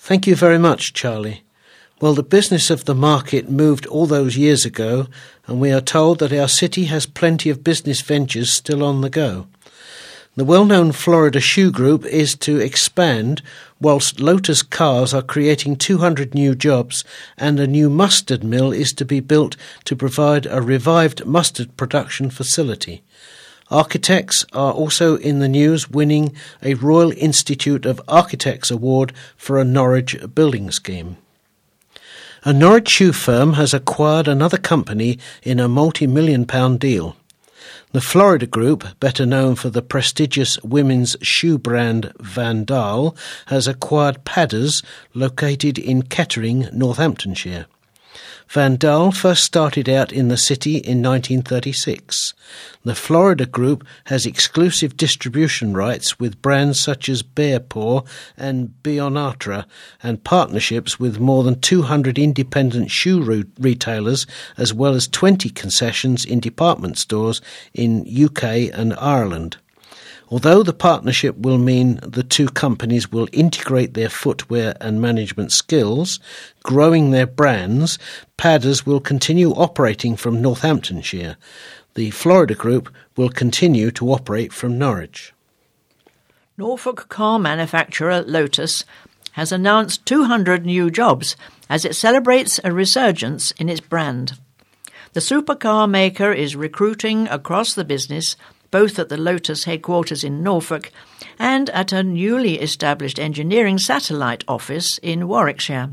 Thank you very much, Charlie. Well, the business of the market moved all those years ago, and we are told that our city has plenty of business ventures still on the go. The well-known Florida Shoe Group is to expand, whilst Lotus Cars are creating 200 new jobs, and a new mustard mill is to be built to provide a revived mustard production facility. Architects are also in the news, winning a Royal Institute of Architects award for a Norwich building scheme. A Norwich shoe firm has acquired another company in a multi-million-pound deal. The Florida Group, better known for the prestigious women's shoe brand Vandal, has acquired Padders, located in Kettering, Northamptonshire. Vandal first started out in the city in 1936. The Florida Group has exclusive distribution rights with brands such as Bearpaw and Bionatra, and partnerships with more than 200 independent shoe retailers, as well as 20 concessions in department stores in UK and Ireland. Although the partnership will mean the two companies will integrate their footwear and management skills, growing their brands, Padders will continue operating from Northamptonshire. The Florida Group will continue to operate from Norwich. Norfolk car manufacturer Lotus has announced 200 new jobs as it celebrates a resurgence in its brand. The supercar maker is recruiting across the business, both at the Lotus headquarters in Norfolk and at a newly established engineering satellite office in Warwickshire.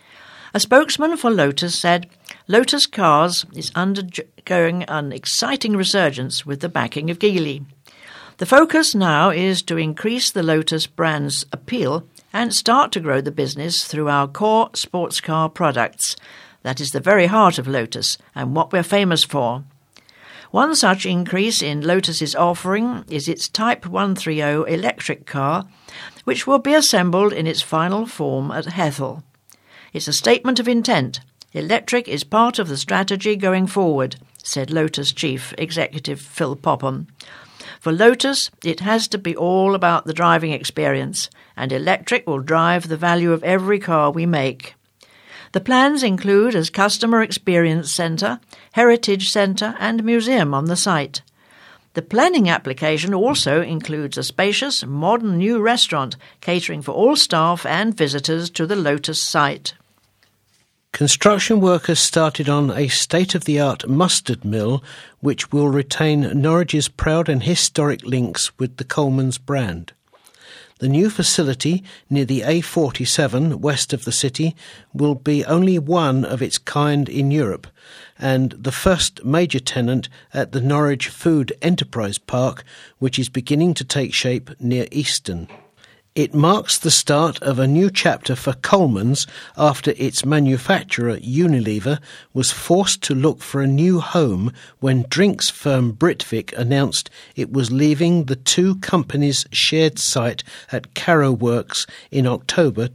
A spokesman for Lotus said, "Lotus Cars is undergoing an exciting resurgence with the backing of Geely. The focus now is to increase the Lotus brand's appeal and start to grow the business through our core sports car products. That is the very heart of Lotus and what we're famous for. One such increase in Lotus's offering is its Type 130 electric car, which will be assembled in its final form at Hethel. It's a statement of intent. Electric is part of the strategy going forward," said Lotus Chief Executive Phil Popham. "For Lotus, it has to be all about the driving experience, and electric will drive the value of every car we make. The plans include a customer experience centre, heritage centre and museum on the site. The planning application also includes a spacious, modern new restaurant catering for all staff and visitors to the Lotus site." Construction workers started on a state-of-the-art mustard mill which will retain Norwich's proud and historic links with the Coleman's brand. The new facility near the A47 west of the city will be only one of its kind in Europe and the first major tenant at the Norwich Food Enterprise Park, which is beginning to take shape near Easton. It marks the start of a new chapter for Coleman's after its manufacturer Unilever was forced to look for a new home when drinks firm Britvic announced it was leaving the two companies' shared site at Carrow Works in October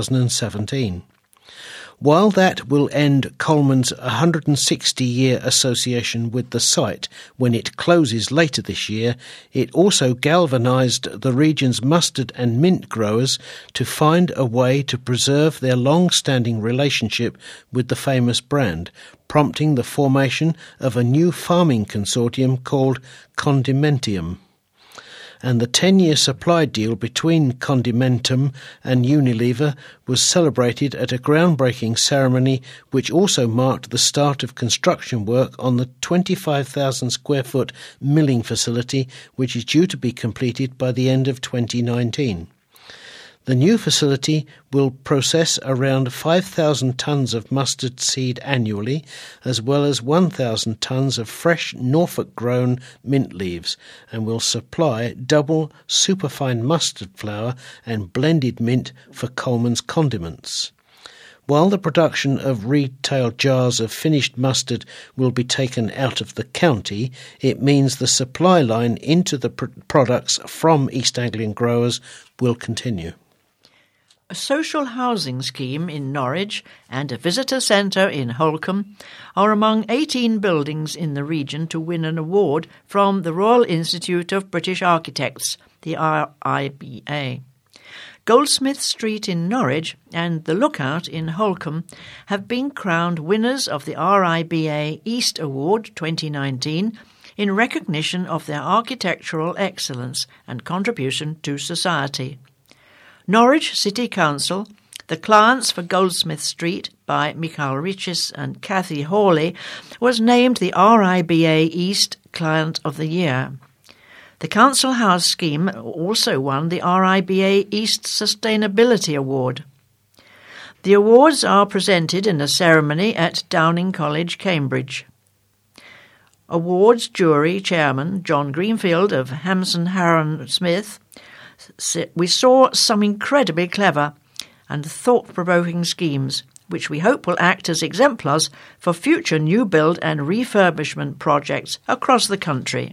2017. While that will end Coleman's 160-year association with the site when it closes later this year, it also galvanised the region's mustard and mint growers to find a way to preserve their long-standing relationship with the famous brand, prompting the formation of a new farming consortium called Condimentium. And the 10-year supply deal between Condimentum and Unilever was celebrated at a groundbreaking ceremony which also marked the start of construction work on the 25,000 square foot milling facility, which is due to be completed by the end of 2019. The new facility will process around 5,000 tonnes of mustard seed annually, as well as 1,000 tonnes of fresh Norfolk-grown mint leaves, and will supply double superfine mustard flour and blended mint for Coleman's condiments. While the production of retail jars of finished mustard will be taken out of the county, it means the supply line into the products from East Anglian growers will continue. A social housing scheme in Norwich and a visitor centre in Holcombe are among 18 buildings in the region to win an award from the Royal Institute of British Architects, the RIBA. Goldsmith Street in Norwich and the Lookout in Holcombe have been crowned winners of the RIBA East Award 2019 in recognition of their architectural excellence and contribution to society. Norwich City Council, the clients for Goldsmith Street by Michael Riches and Cathy Hawley, was named the RIBA East Client of the Year. The Council House scheme also won the RIBA East Sustainability Award. The awards are presented in a ceremony at Downing College, Cambridge. Awards jury chairman John Greenfield of Hamson Harron Smith said, "We saw some incredibly clever and thought-provoking schemes, which we hope will act as exemplars for future new build and refurbishment projects across the country."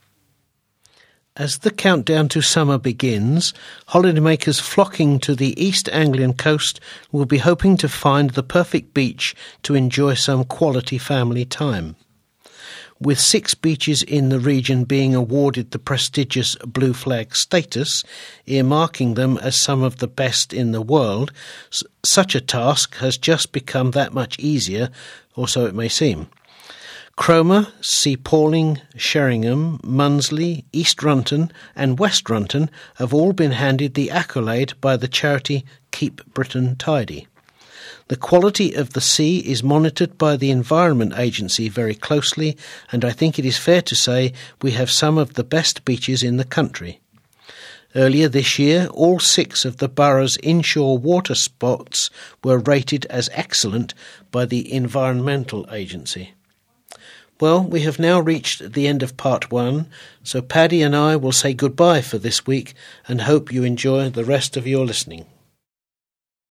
As the countdown to summer begins, holidaymakers flocking to the East Anglian coast will be hoping to find the perfect beach to enjoy some quality family time. With 6 beaches in the region being awarded the prestigious Blue Flag status, earmarking them as some of the best in the world, such a task has just become that much easier, or so it may seem. Cromer, Sea Palling, Sheringham, Munsley, East Runton and West Runton have all been handed the accolade by the charity Keep Britain Tidy. The quality of the sea is monitored by the Environment Agency very closely, and I think it is fair to say we have some of the best beaches in the country. Earlier this year, all 6 of the borough's inshore water spots were rated as excellent by the Environmental Agency. Well, we have now reached the end of part 1, so Paddy and I will say goodbye for this week and hope you enjoy the rest of your listening.